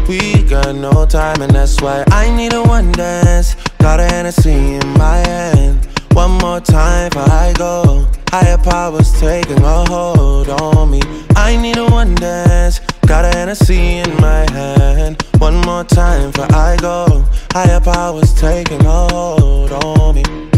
We got no time and that's why I need a one dance. Got a Hennessy in my hand. One more time before I go. Higher powers taking a hold on me. I need a one dance. Got a Hennessy in my hand. One more time before I go. Higher powers taking a hold on me.